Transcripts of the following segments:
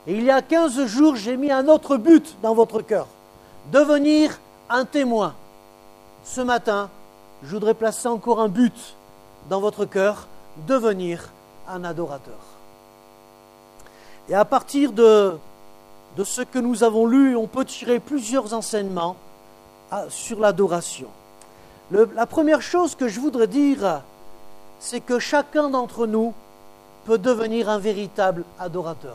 Et il y a 15 jours, j'ai mis un autre but dans votre cœur. Devenir un témoin. Ce matin, je voudrais placer encore un but dans votre cœur. Devenir un adorateur. Et à partir de ce que nous avons lu, on peut tirer plusieurs enseignements sur l'adoration. La première chose que je voudrais dire, c'est que chacun d'entre nous peut devenir un véritable adorateur.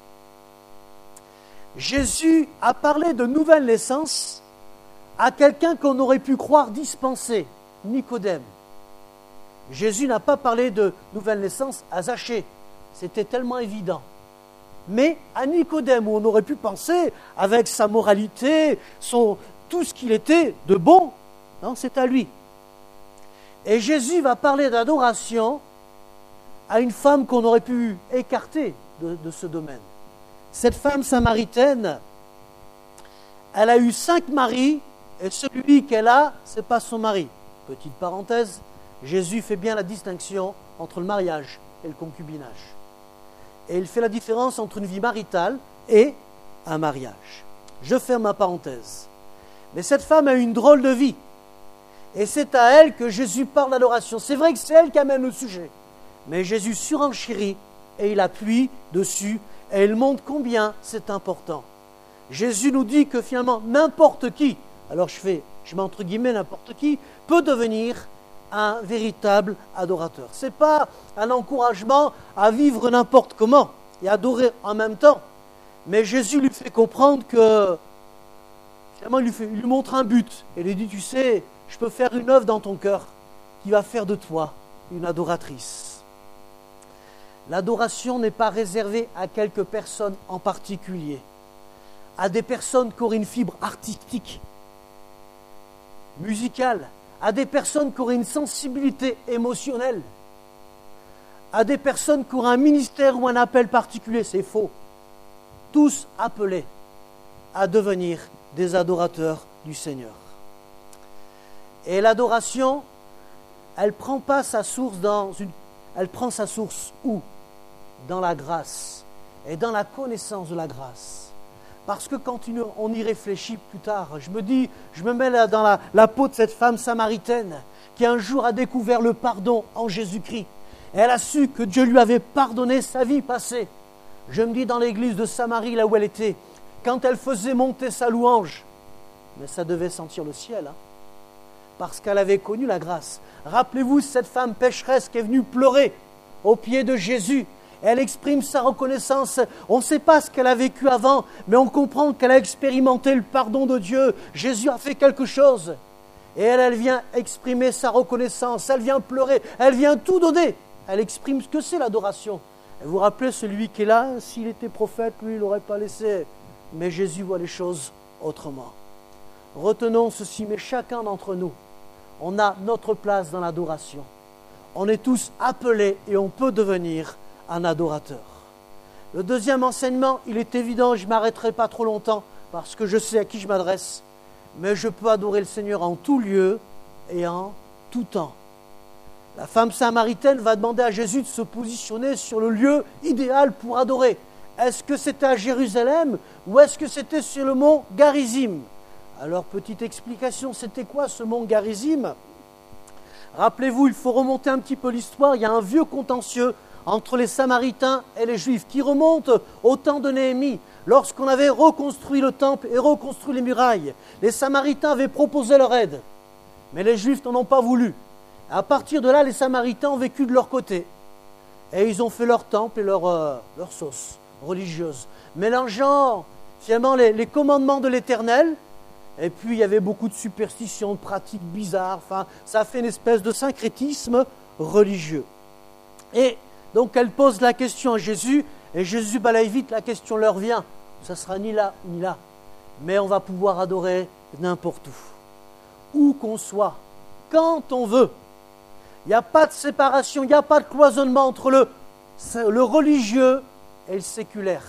Jésus a parlé de nouvelle naissance à quelqu'un qu'on aurait pu croire dispensé, Nicodème. Jésus n'a pas parlé de nouvelle naissance à Zachée, c'était tellement évident. Mais à Nicodème, où on aurait pu penser, avec sa moralité, tout ce qu'il était de bon, non, c'est à lui. Et Jésus va parler d'adoration à une femme qu'on aurait pu écarter de ce domaine. Cette femme samaritaine, elle a eu 5 maris, et celui qu'elle a, ce n'est pas son mari. Petite parenthèse, Jésus fait bien la distinction entre le mariage et le concubinage. Et il fait la différence entre une vie maritale et un mariage. Je ferme ma parenthèse. Mais cette femme a eu une drôle de vie. Et c'est à elle que Jésus parle d'adoration. C'est vrai que c'est elle qui amène le sujet. Mais Jésus surenchérit et il appuie dessus et il montre combien c'est important. Jésus nous dit que finalement n'importe qui, alors je mets entre guillemets n'importe qui, peut devenir un véritable adorateur. Ce n'est pas un encouragement à vivre n'importe comment et adorer en même temps. Mais Jésus lui fait comprendre que finalement il lui montre un but. Et il lui dit, tu sais, je peux faire une œuvre dans ton cœur qui va faire de toi une adoratrice. L'adoration n'est pas réservée à quelques personnes en particulier, à des personnes qui auraient une fibre artistique, musicale, à des personnes qui auraient une sensibilité émotionnelle, à des personnes qui auraient un ministère ou un appel particulier. C'est faux. Tous appelés à devenir des adorateurs du Seigneur. Et l'adoration, elle prend sa source où? Dans la grâce et dans la connaissance de la grâce. Parce que quand on y réfléchit plus tard, je me mets là dans la peau de cette femme samaritaine qui un jour a découvert le pardon en Jésus-Christ. Et elle a su que Dieu lui avait pardonné sa vie passée. Je me dis dans l'église de Samarie, là où elle était, quand elle faisait monter sa louange, mais ça devait sentir le ciel, parce qu'elle avait connu la grâce. Rappelez-vous cette femme pécheresse qui est venue pleurer aux pieds de Jésus. Elle exprime sa reconnaissance. On ne sait pas ce qu'elle a vécu avant, mais on comprend qu'elle a expérimenté le pardon de Dieu. Jésus a fait quelque chose. Et elle vient exprimer sa reconnaissance. Elle vient pleurer. Elle vient tout donner. Elle exprime ce que c'est l'adoration. Et vous vous rappelez, celui qui est là, s'il était prophète, lui, il ne l'aurait pas laissé. Mais Jésus voit les choses autrement. Retenons ceci, mais chacun d'entre nous, on a notre place dans l'adoration. On est tous appelés et on peut devenir un adorateur. Le deuxième enseignement, il est évident, je ne m'arrêterai pas trop longtemps parce que je sais à qui je m'adresse, mais je peux adorer le Seigneur en tout lieu et en tout temps. La femme samaritaine va demander à Jésus de se positionner sur le lieu idéal pour adorer. Est-ce que c'était à Jérusalem ou est-ce que c'était sur le mont Garizim? Alors, petite explication, c'était quoi ce mont Garizim? Rappelez-vous, il faut remonter un petit peu l'histoire, il y a un vieux contentieux entre les Samaritains et les Juifs, qui remonte au temps de Néhémie, lorsqu'on avait reconstruit le temple et reconstruit les murailles. Les Samaritains avaient proposé leur aide, mais les Juifs n'en ont pas voulu. À partir de là, les Samaritains ont vécu de leur côté, et ils ont fait leur temple et leur sauce religieuse, mélangeant finalement les commandements de l'Éternel, et puis il y avait beaucoup de superstitions, de pratiques bizarres, enfin, ça a fait une espèce de syncrétisme religieux. Et donc elle pose la question à Jésus, et Jésus balaye vite, la question leur vient. Ça sera ni là, ni là. Mais on va pouvoir adorer n'importe où qu'on soit, quand on veut. Il n'y a pas de séparation, il n'y a pas de cloisonnement entre le religieux et le séculaire.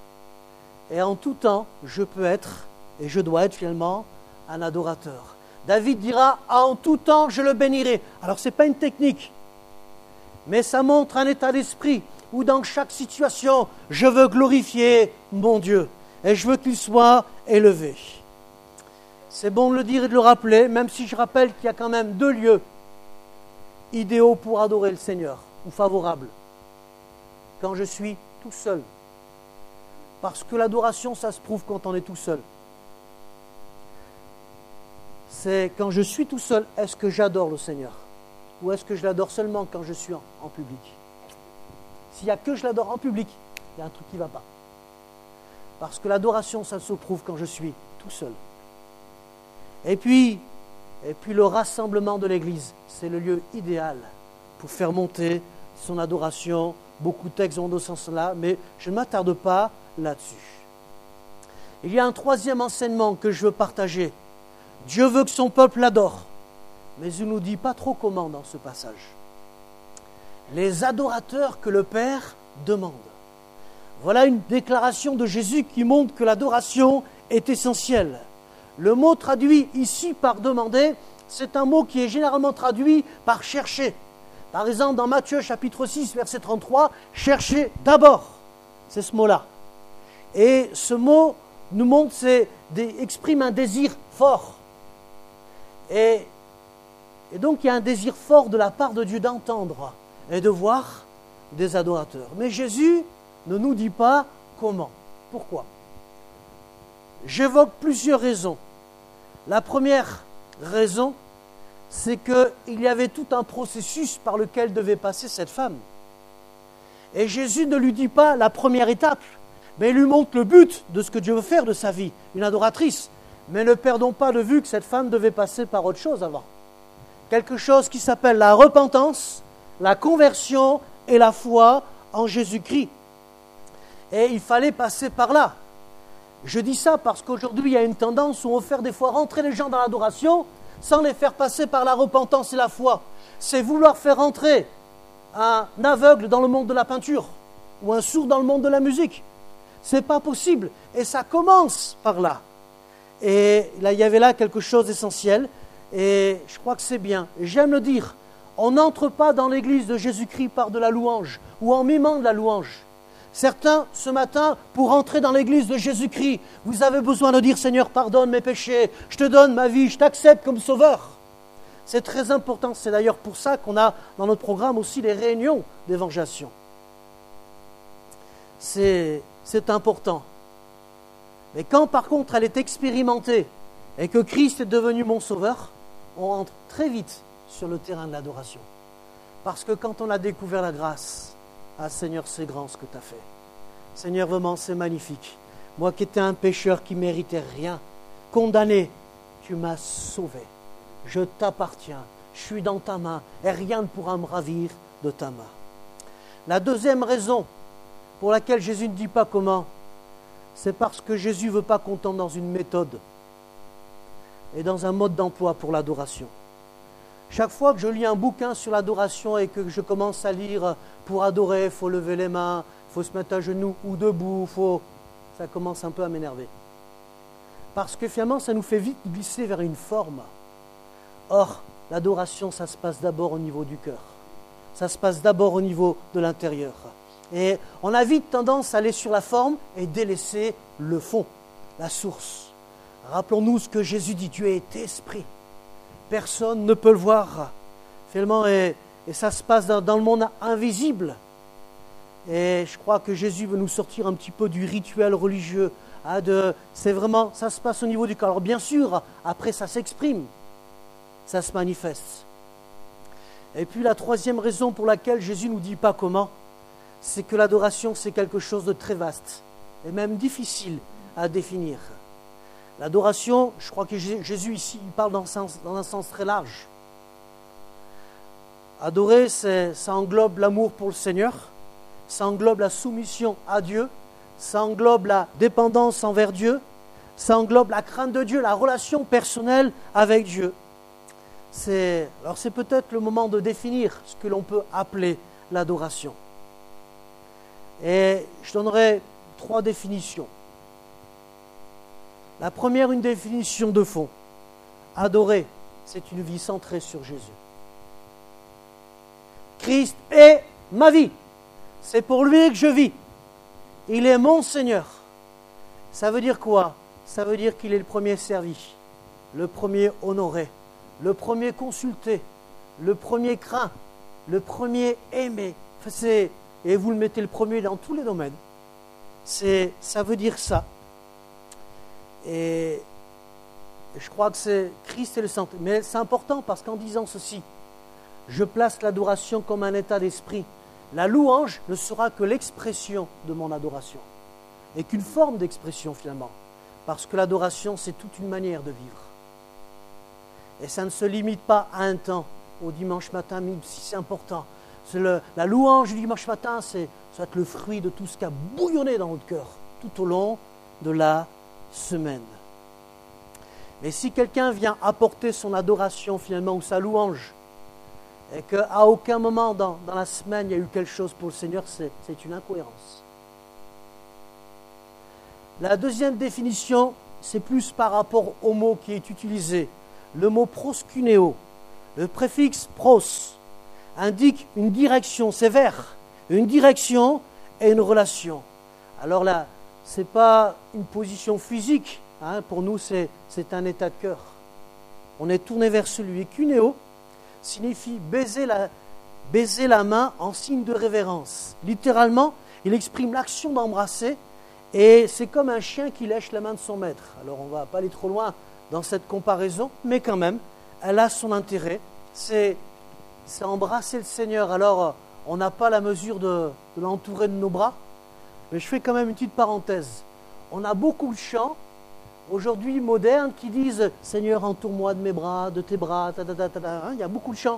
Et en tout temps, je peux être, et je dois être finalement, un adorateur. David dira, en tout temps, je le bénirai. Alors ce n'est pas une technique, mais ça montre un état d'esprit. ou dans chaque situation, je veux glorifier mon Dieu et je veux qu'il soit élevé. C'est bon de le dire et de le rappeler, même si je rappelle qu'il y a quand même 2 lieux idéaux pour adorer le Seigneur, ou favorables. Quand je suis tout seul. Parce que l'adoration, ça se prouve quand on est tout seul. C'est quand je suis tout seul, est-ce que j'adore le Seigneur? Ou est-ce que je l'adore seulement quand je suis en public? S'il n'y a que je l'adore en public, il y a un truc qui ne va pas. Parce que l'adoration, ça se prouve quand je suis tout seul. Et puis le rassemblement de l'Église, c'est le lieu idéal pour faire monter son adoration. Beaucoup de textes vont dans ce sens-là, mais je ne m'attarde pas là-dessus. Il y a un 3e enseignement que je veux partager. Dieu veut que son peuple l'adore, mais il ne nous dit pas trop comment dans ce passage. Les adorateurs que le Père demande. Voilà une déclaration de Jésus qui montre que l'adoration est essentielle. Le mot traduit ici par demander, c'est un mot qui est généralement traduit par chercher. Par exemple, dans Matthieu chapitre 6, verset 33, cherchez d'abord. C'est ce mot-là. Et ce mot nous montre, exprime un désir fort. Et donc il y a un désir fort de la part de Dieu d'entendre et de voir des adorateurs. Mais Jésus ne nous dit pas comment. Pourquoi? J'évoque plusieurs raisons. La première raison, c'est qu'il y avait tout un processus par lequel devait passer cette femme. Et Jésus ne lui dit pas la première étape, mais il lui montre le but de ce que Dieu veut faire de sa vie, une adoratrice. Mais ne perdons pas de vue que cette femme devait passer par autre chose avant. Quelque chose qui s'appelle la repentance, la conversion et la foi en Jésus-Christ. Et il fallait passer par là. Je dis ça parce qu'aujourd'hui, il y a une tendance où on veut faire des fois rentrer les gens dans l'adoration sans les faire passer par la repentance et la foi. C'est vouloir faire rentrer un aveugle dans le monde de la peinture ou un sourd dans le monde de la musique. C'est pas possible. Et ça commence par là. Et là, il y avait là quelque chose d'essentiel. Et je crois que c'est bien. J'aime le dire. On n'entre pas dans l'église de Jésus-Christ par de la louange ou en mimant de la louange. Certains, ce matin, pour entrer dans l'église de Jésus-Christ, vous avez besoin de dire « Seigneur, pardonne mes péchés, je te donne ma vie, je t'accepte comme sauveur ». C'est très important, c'est d'ailleurs pour ça qu'on a dans notre programme aussi les réunions d'évangélisation. C'est important. Mais quand par contre elle est expérimentée et que Christ est devenu mon sauveur, on rentre très vite sur le terrain de l'adoration. Parce que quand on a découvert la grâce, ah Seigneur, c'est grand ce que tu as fait. Seigneur, vraiment, c'est magnifique. Moi qui étais un pécheur qui ne méritais rien, condamné, tu m'as sauvé. Je t'appartiens, je suis dans ta main et rien ne pourra me ravir de ta main. La deuxième raison pour laquelle Jésus ne dit pas comment, c'est parce que Jésus ne veut pas qu'on tombe dans une méthode et dans un mode d'emploi pour l'adoration. Chaque fois que je lis un bouquin sur l'adoration et que je commence à lire pour adorer, il faut lever les mains, il faut se mettre à genoux ou debout, ça commence un peu à m'énerver. Parce que finalement, ça nous fait vite glisser vers une forme. Or, l'adoration, ça se passe d'abord au niveau du cœur. Ça se passe d'abord au niveau de l'intérieur. Et on a vite tendance à aller sur la forme et délaisser le fond, la source. Rappelons-nous ce que Jésus dit, Dieu est esprit. Personne ne peut le voir. Finalement, et ça se passe dans le monde invisible. Et je crois que Jésus veut nous sortir un petit peu du rituel religieux. C'est vraiment, ça se passe au niveau du cœur. Alors bien sûr, après ça s'exprime, ça se manifeste. Et puis la troisième raison pour laquelle Jésus ne nous dit pas comment, c'est que l'adoration c'est quelque chose de très vaste et même difficile à définir. L'adoration, je crois que Jésus ici, il parle dans un sens très large. Adorer, ça englobe l'amour pour le Seigneur, ça englobe la soumission à Dieu, ça englobe la dépendance envers Dieu, ça englobe la crainte de Dieu, la relation personnelle avec Dieu. Alors c'est peut-être le moment de définir ce que l'on peut appeler l'adoration. Et je donnerai 3 définitions. La première, une définition de fond. Adorer, c'est une vie centrée sur Jésus. Christ est ma vie. C'est pour lui que je vis. Il est mon Seigneur. Ça veut dire quoi? Ça veut dire qu'il est le premier servi, le premier honoré, le premier consulté, le premier craint, le premier aimé. Et vous le mettez le premier dans tous les domaines. Ça veut dire ça. Et je crois que c'est Christ et le centre. Mais c'est important parce qu'en disant ceci, je place l'adoration comme un état d'esprit. La louange ne sera que l'expression de mon adoration. Et qu'une forme d'expression finalement. Parce que l'adoration, c'est toute une manière de vivre. Et ça ne se limite pas à un temps, au dimanche matin, même si c'est important. La louange du dimanche matin, ça va être le fruit de tout ce qui a bouillonné dans notre cœur, tout au long de la semaine. Mais si quelqu'un vient apporter son adoration finalement, ou sa louange, et qu'à aucun moment dans la semaine, il y a eu quelque chose pour le Seigneur, c'est une incohérence. La deuxième définition, c'est plus par rapport au mot qui est utilisé. Le mot proskuneo, le préfixe pros, indique une direction sévère, une direction et une relation. Alors là, ce n'est pas une position physique, pour nous c'est un état de cœur. On est tourné vers celui. Et kuneo signifie baiser la main en signe de révérence. Littéralement, il exprime l'action d'embrasser. Et c'est comme un chien qui lèche la main de son maître. Alors on ne va pas aller trop loin dans cette comparaison, mais quand même, elle a son intérêt. C'est embrasser le Seigneur. Alors on n'a pas la mesure de l'entourer de nos bras, mais je fais quand même une petite parenthèse. On a beaucoup de chants, aujourd'hui modernes, qui disent « Seigneur, entoure-moi de mes bras, de tes bras, il y a beaucoup de chants.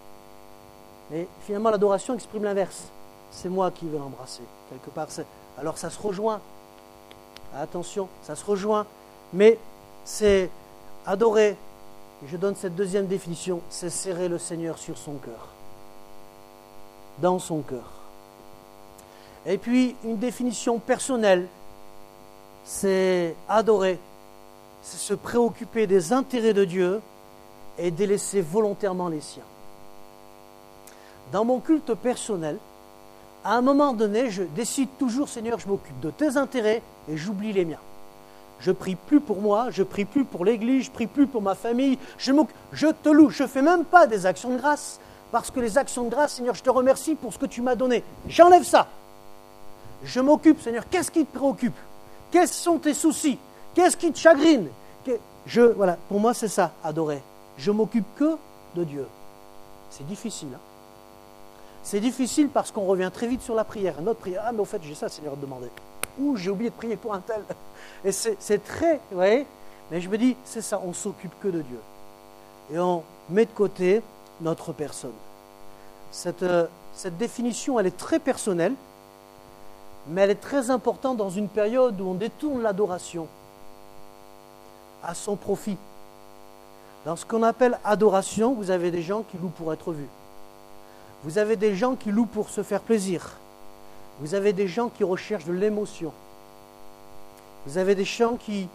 Mais finalement, l'adoration exprime l'inverse. C'est moi qui veux l'embrasser, quelque part. Alors ça se rejoint. Attention, ça se rejoint, mais c'est adorer, je donne cette deuxième définition, c'est serrer le Seigneur sur son cœur, dans son cœur. Et puis, une définition personnelle, c'est adorer, c'est se préoccuper des intérêts de Dieu et délaisser volontairement les siens. Dans mon culte personnel, à un moment donné, je décide toujours, Seigneur, je m'occupe de tes intérêts et j'oublie les miens. Je prie plus pour moi, je prie plus pour l'Église, je prie plus pour ma famille, je te loue, je ne fais même pas des actions de grâce, parce que les actions de grâce, Seigneur, je te remercie pour ce que tu m'as donné. J'enlève ça. Je m'occupe, Seigneur, qu'est-ce qui te préoccupe? Quels sont tes soucis? Qu'est-ce qui te chagrine? Voilà, pour moi, c'est ça, adorer. Je m'occupe que de Dieu. C'est difficile, hein? C'est difficile parce qu'on revient très vite sur la prière. Notre prière, mais au fait, j'ai ça, Seigneur, à te demander. Ou j'ai oublié de prier pour un tel. Et c'est très, vous voyez, mais je me dis, c'est ça, on ne s'occupe que de Dieu. Et on met de côté notre personne. Cette définition, elle est très personnelle, mais elle est très importante dans une période où on détourne l'adoration à son profit. Dans ce qu'on appelle adoration, vous avez des gens qui louent pour être vus. Vous avez des gens qui louent pour se faire plaisir. Vous avez des gens qui recherchent de l'émotion. Vous avez des gens qui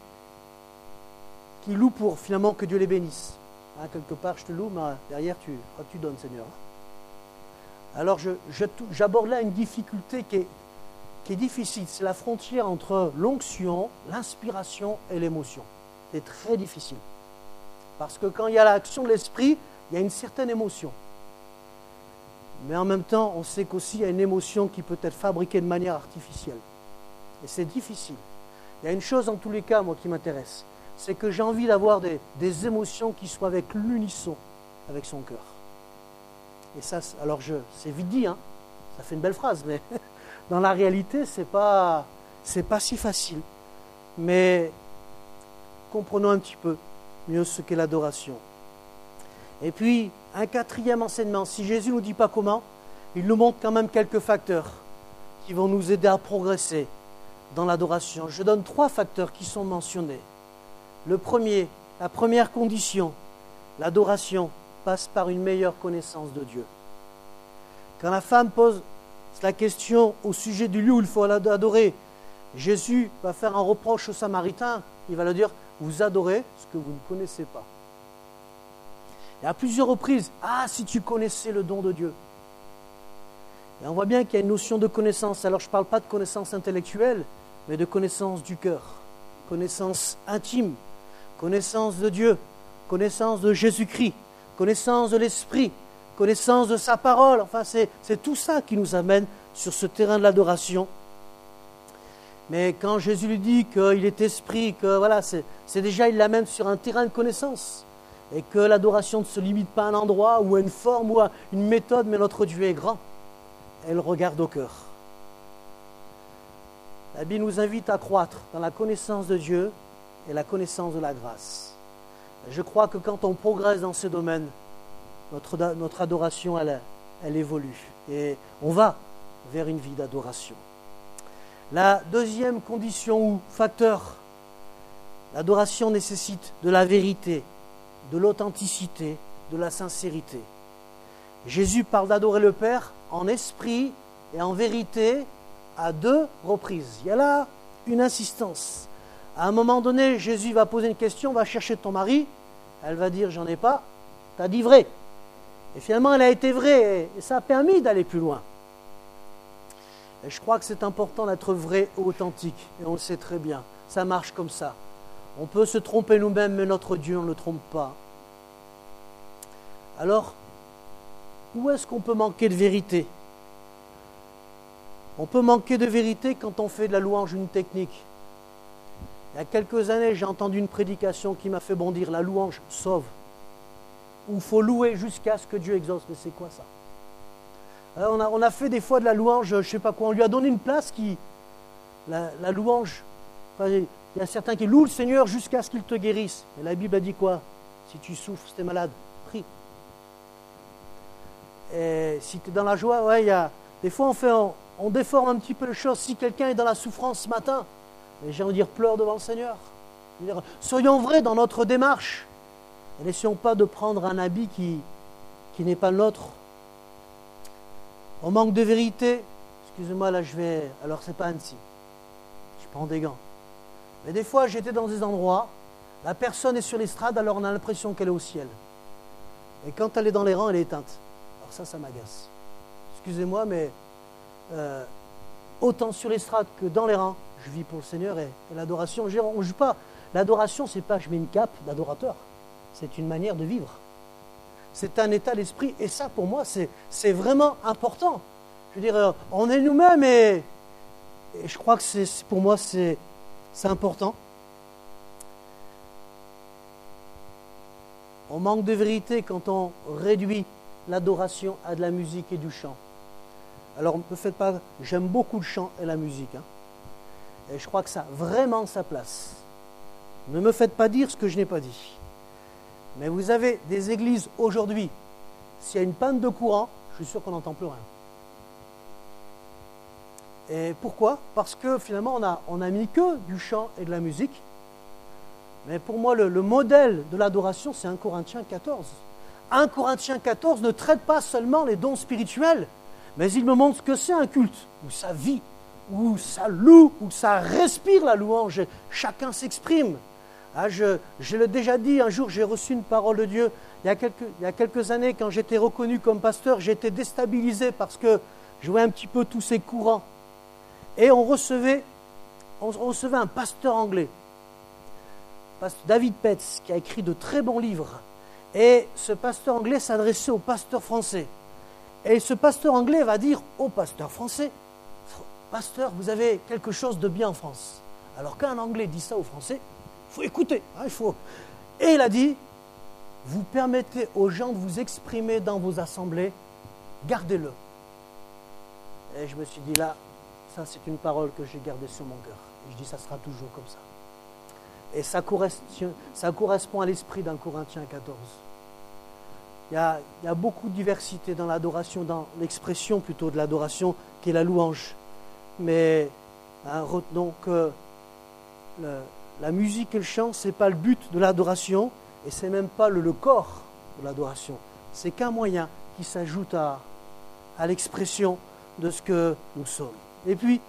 louent pour finalement que Dieu les bénisse. Quelque part, je te loue, mais derrière, tu donnes, Seigneur. Alors, j'aborde là une difficulté qui est difficile. C'est la frontière entre l'onction, l'inspiration et l'émotion. C'est très difficile. Parce que quand il y a l'action de l'esprit, il y a une certaine émotion. Mais en même temps, on sait qu'aussi il y a une émotion qui peut être fabriquée de manière artificielle. Et c'est difficile. Il y a une chose en tous les cas, moi, qui m'intéresse. C'est que j'ai envie d'avoir des émotions qui soient avec l'unisson, avec son cœur. Et ça, alors c'est vite dit, hein, ça fait une belle phrase, mais dans la réalité, c'est pas si facile. Mais comprenons un petit peu mieux ce qu'est l'adoration. Et puis, un quatrième enseignement, si Jésus ne nous dit pas comment, il nous montre quand même quelques facteurs qui vont nous aider à progresser dans l'adoration. Je donne 3 facteurs qui sont mentionnés. Le premier, la première condition, l'adoration passe par une meilleure connaissance de Dieu. Quand la femme pose la question au sujet du lieu où il faut adorer, Jésus va faire un reproche aux Samaritains. Il va leur dire, vous adorez ce que vous ne connaissez pas. Et à plusieurs reprises, si tu connaissais le don de Dieu. Et on voit bien qu'il y a une notion de connaissance. Alors je ne parle pas de connaissance intellectuelle, mais de connaissance du cœur, connaissance intime, connaissance de Dieu, connaissance de Jésus-Christ, connaissance de l'Esprit, connaissance de sa parole. Enfin, c'est tout ça qui nous amène sur ce terrain de l'adoration. Mais quand Jésus lui dit qu'il est esprit, que voilà, c'est déjà, il l'amène sur un terrain de connaissance. Et que l'adoration ne se limite pas à un endroit ou à une forme ou à une méthode, mais notre Dieu est grand. Elle regarde au cœur. La Bible nous invite à croître dans la connaissance de Dieu et la connaissance de la grâce. Et je crois que quand on progresse dans ces domaines, notre adoration, elle évolue. Et on va vers une vie d'adoration. La deuxième condition ou facteur, l'adoration nécessite de la vérité, de l'authenticité, de la sincérité. Jésus parle d'adorer le Père en esprit et en vérité à 2 reprises. Il y a là une insistance. À un moment donné, Jésus va poser une question, va chercher ton mari, elle va dire « j'en ai pas », t'as dit vrai. Et finalement, elle a été vraie et ça a permis d'aller plus loin. Et je crois que c'est important d'être vrai et authentique. Et on le sait très bien. Ça marche comme ça. On peut se tromper nous-mêmes, mais notre Dieu, on ne le trompe pas. Alors, où est-ce qu'on peut manquer de vérité? On peut manquer de vérité quand on fait de la louange une technique. Il y a quelques années, j'ai entendu une prédication qui m'a fait bondir. La louange sauve. Où il faut louer jusqu'à ce que Dieu exauce. Mais c'est quoi ça? Alors on a fait des fois de la louange, je ne sais pas quoi, on lui a donné une place qui... La louange, enfin, il y a certains qui louent le Seigneur jusqu'à ce qu'il te guérisse. Et la Bible a dit quoi? Si tu souffres, si tu es malade, prie. Et si tu es dans la joie, ouais, des fois on déforme un petit peu les choses. Si quelqu'un est dans la souffrance ce matin, j'ai envie de dire pleure devant le Seigneur. Soyons vrais dans notre démarche. Et n'essayons pas de prendre un habit qui n'est pas le nôtre. On manque de vérité. Excusez-moi, là je vais... Alors c'est pas Annecy. Je prends des gants. Mais des fois j'étais dans des endroits, la personne est sur l'estrade, alors on a l'impression qu'elle est au ciel. Et quand elle est dans les rangs, elle est éteinte. Alors ça m'agace. Excusez-moi, mais autant sur l'estrade que dans les rangs, je vis pour le Seigneur et l'adoration. On ne joue pas. L'adoration, c'est pas je mets une cape d'adorateur. C'est une manière de vivre. C'est un état d'esprit. Et ça, pour moi, c'est vraiment important. Je veux dire, on est nous-mêmes et je crois que pour moi, c'est important. On manque de vérité quand on réduit l'adoration à de la musique et du chant. Alors, ne me faites pas... J'aime beaucoup le chant et la musique. Hein. Et je crois que ça a vraiment sa place. Ne me faites pas dire ce que je n'ai pas dit. Mais vous avez des églises aujourd'hui, s'il y a une panne de courant, je suis sûr qu'on n'entend plus rien. Et pourquoi? Parce que finalement, on n'a mis que du chant et de la musique. Mais pour moi, le modèle de l'adoration, c'est 1 Corinthiens 14. 1 Corinthiens 14 ne traite pas seulement les dons spirituels, mais il me montre ce que c'est un culte, où ça vit, où ça loue, où ça respire la louange. Chacun s'exprime. Ah, je l'ai déjà dit, un jour j'ai reçu une parole de Dieu. Il y a quelques années, quand j'étais reconnu comme pasteur, j'étais déstabilisé parce que je voyais un petit peu tous ces courants. Et on recevait un pasteur anglais, David Petz, qui a écrit de très bons livres. Et ce pasteur anglais s'adressait au pasteur français. Et ce pasteur anglais va dire au pasteur français, « Pasteur, vous avez quelque chose de bien en France. » Alors qu'un anglais dit ça au français, il faut écouter. Hein, Et il a dit, vous permettez aux gens de vous exprimer dans vos assemblées, gardez-le. Et je me suis dit là, ça c'est une parole que j'ai gardée sur mon cœur. Et je dis, ça sera toujours comme ça. Et ça correspond à l'esprit d'un Corinthiens 14. Il y a beaucoup de diversité dans l'adoration, dans l'expression plutôt de l'adoration, qui est la louange. Mais retenons que la musique et le chant, ce n'est pas le but de l'adoration, et ce n'est même pas le corps de l'adoration. C'est qu'un moyen qui s'ajoute à l'expression de ce que nous sommes. Et puis,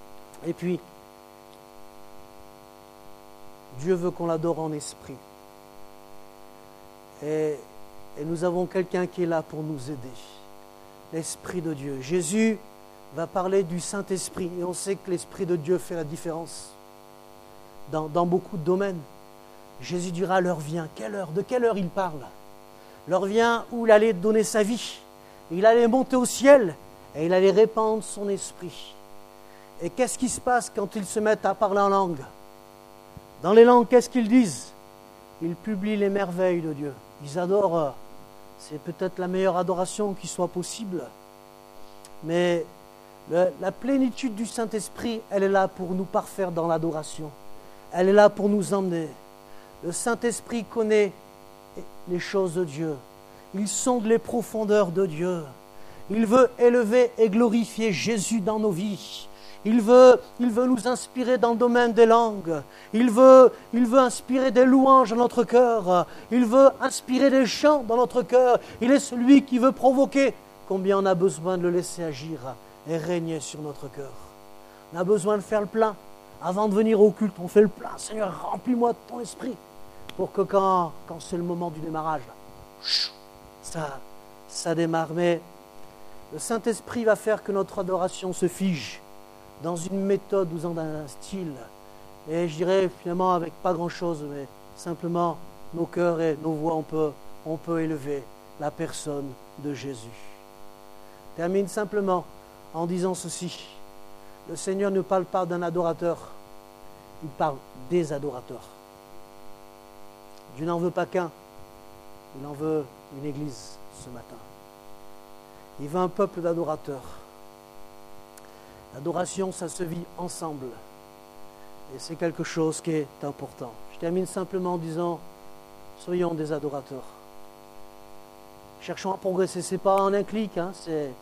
Dieu veut qu'on l'adore en esprit. Et nous avons quelqu'un qui est là pour nous aider. l'Esprit de Dieu. Jésus va parler du Saint-Esprit et on sait que l'Esprit de Dieu fait la différence dans beaucoup de domaines. Jésus dira, l'heure vient. Quelle heure? De quelle heure il parle? L'heure vient où il allait donner sa vie. Il allait monter au ciel et il allait répandre son esprit. Et qu'est-ce qui se passe quand ils se mettent à parler en langue? Dans les langues, qu'est-ce qu'ils disent? Ils publient les merveilles de Dieu. Ils adorent. C'est peut-être la meilleure adoration qui soit possible. Mais la plénitude du Saint-Esprit, elle est là pour nous parfaire dans l'adoration. Elle est là pour nous emmener. Le Saint-Esprit connaît les choses de Dieu. Il sonde les profondeurs de Dieu. Il veut élever et glorifier Jésus dans nos vies. Il veut nous inspirer dans le domaine des langues. Il veut inspirer des louanges dans notre cœur. Il veut inspirer des chants dans notre cœur. Il est celui qui veut provoquer. Combien on a besoin de le laisser agir et régner sur notre cœur. On a besoin de faire le plein. Avant de venir au culte, on fait le plein. Seigneur, remplis-moi de ton esprit. Pour que quand c'est le moment du démarrage, ça démarre. Mais le Saint-Esprit va faire que notre adoration se fige dans une méthode ou dans un style. Et je dirais finalement avec pas grand-chose, mais simplement nos cœurs et nos voix, on peut élever la personne de Jésus. Je termine simplement en disant ceci. Le Seigneur ne parle pas d'un adorateur, il parle des adorateurs. Dieu n'en veut pas qu'un, il en veut une église ce matin. Il veut un peuple d'adorateurs. L'adoration, ça se vit ensemble. Et c'est quelque chose qui est important. Je termine simplement en disant, soyons des adorateurs. Cherchons à progresser. Ce n'est pas en un clic, hein,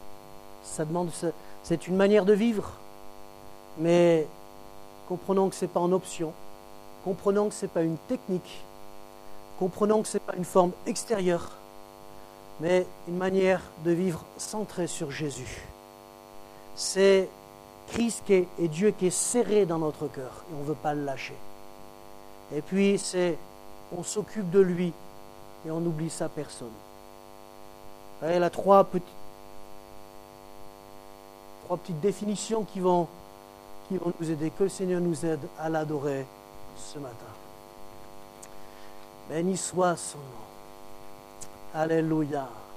c'est une manière de vivre. Mais comprenons que ce n'est pas en option. Comprenons que ce n'est pas une technique. Comprenons que ce n'est pas une forme extérieure, mais une manière de vivre centrée sur Jésus. C'est Christ et Dieu qui est serré dans notre cœur et on ne veut pas le lâcher. Et puis on s'occupe de lui et on oublie sa personne. Il y a trois petites définitions qui vont nous aider. Que le Seigneur nous aide à l'adorer ce matin. Béni soit son nom. Alléluia.